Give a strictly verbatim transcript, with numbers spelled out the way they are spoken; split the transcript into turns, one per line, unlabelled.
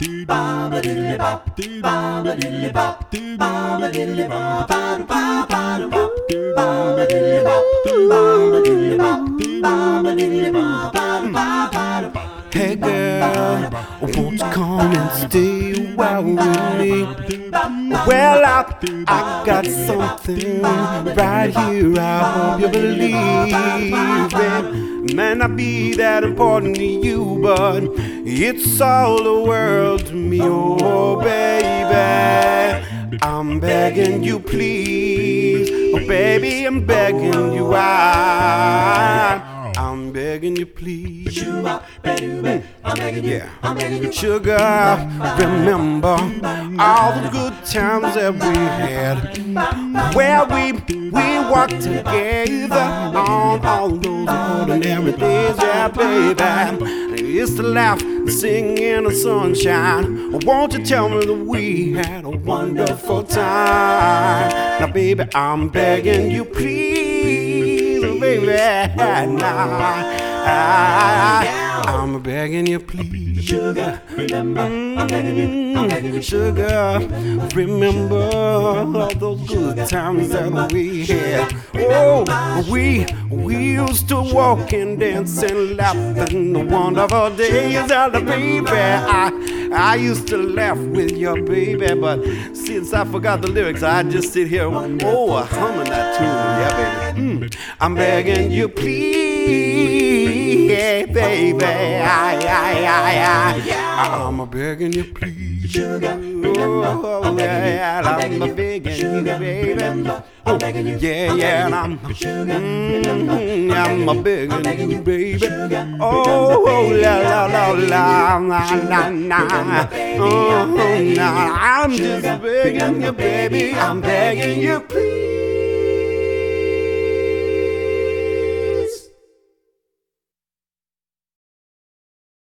Hey girl, won't you come and stay a while with me? Well, I, I got something right here, I hope you believe it. May not be that important to you, but it's all the world to me, oh baby. I'm begging you, please, oh baby, I'm begging you, I I'm begging you, please.
I'm begging you,
Yeah.
I'm begging you.
Sugar, remember all the good times that we had, where we we walked together on all those ordinary days, yeah, baby. I used to laugh, sing in the sunshine. Won't you tell me that we had a wonderful time? Now, baby, I'm begging you, please, baby, now. I, I'm begging you, please.
Sugar, remember, I'm begging you, I'm begging you.
Sugar, remember all those good times that we had. Oh, we we used to walk and dance and laugh in the wonderful days of the baby. I I used to laugh with your baby, but since I forgot the lyrics, I just sit here, oh, humming that tune, yeah, baby. Mm. I'm begging you, please, yeah, baby. I, I, I, I, I'm begging you, please.
Sugar,
Oh,
I'm begging you,
yeah,
I'm begging
I'm
you.
begging you,
Sugar,
baby.
remember, I'm begging you,
Yeah,
I'm
yeah,
begging
I'm,
you. Sugar,
mm,
remember,
I'm a
I'm
begging
begging
you,
you,
baby.
Sugar,
Oh,
remember,
la la la
baby,
la,
I'm
la
begging you.
la
Sugar,
la.
remember, baby,
Oh,
I'm begging you.
nah, I'm just
Sugar,
begging you,
remember,
baby. I'm begging you, please.